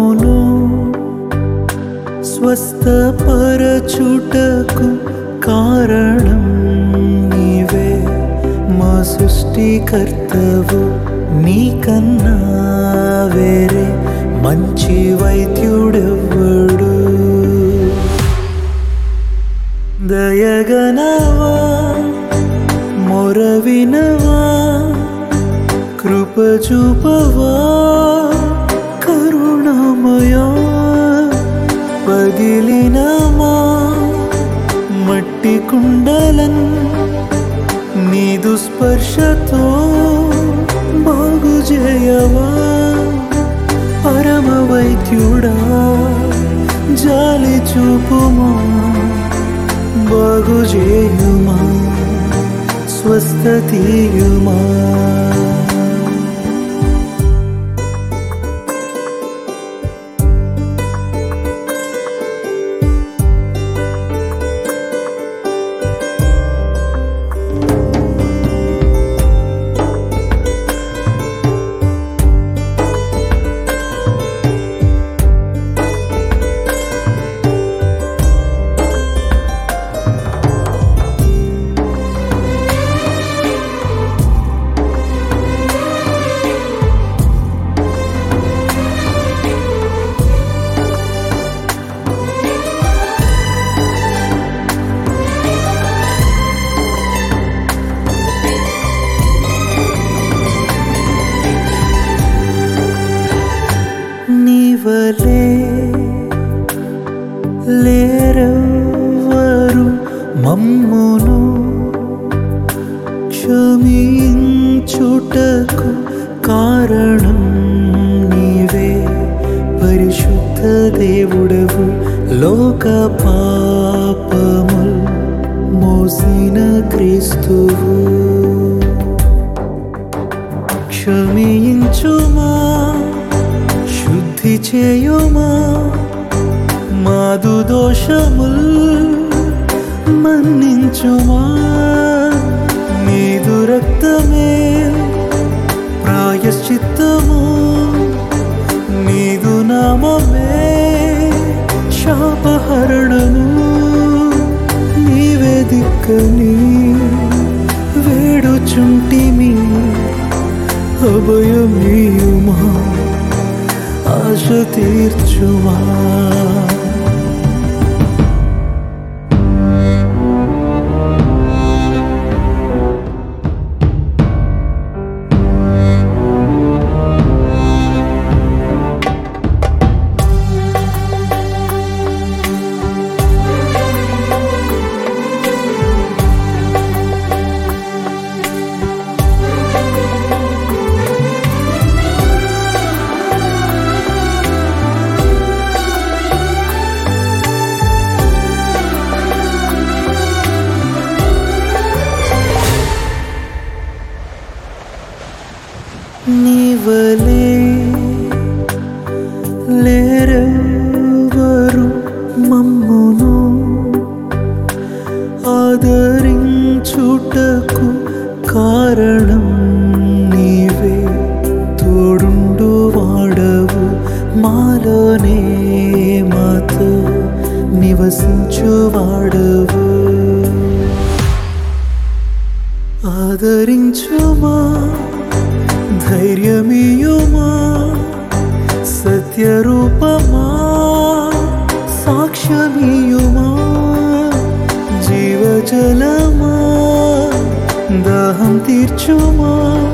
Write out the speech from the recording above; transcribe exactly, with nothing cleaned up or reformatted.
మమ్మును స్వస్థపరచుటకు కారణం నీవే మా సృష్టికర్తవు. నీకన్నా వేరే మంచి వైద్యుడెవ్వడు. దయగనవా మొరవినవా కృప చూపవా కరుణమయా. పగిలినమా మట్టి కుండలన్ నీదు స్పర్శతో బాగు చేయవా. పరమ వైద్యుడా జాలి చూపుమా, బాగు చేయుమా, స్వస్థతీయుమా. నీవలే లేరెవ్వరు మమ్మును క్షమించుటకు కారణం నీవే. పరిశుద్ధ దేవుడవు లోక పాపముల్ మోసిన క్రీస్తువు. క్షమించుమా, శుద్ధి చేయుమా, మాదు దోషముల్ మన్నించుమా. నీదు రక్తమే ప్రాయశ్చిత్తము, నీదు నామమే శాపహరణము. నీవే దిక్కని వేడుచుంటిమి, అభయమీయుమా, ఆశ తీర్చుమా. నీవలే లేరెవ్వరు మమ్మును ఆదరించుటకు కారణం నీవే. తోడుండు వాడవు మాలోనే మాతో నివసించువాడవు. ఆదరించుమా, ధైర్యమియుమా, సత్యరూపమా, సాక్ష్యమియుమా. జీవజలమా, దాహం తీర్చుమా,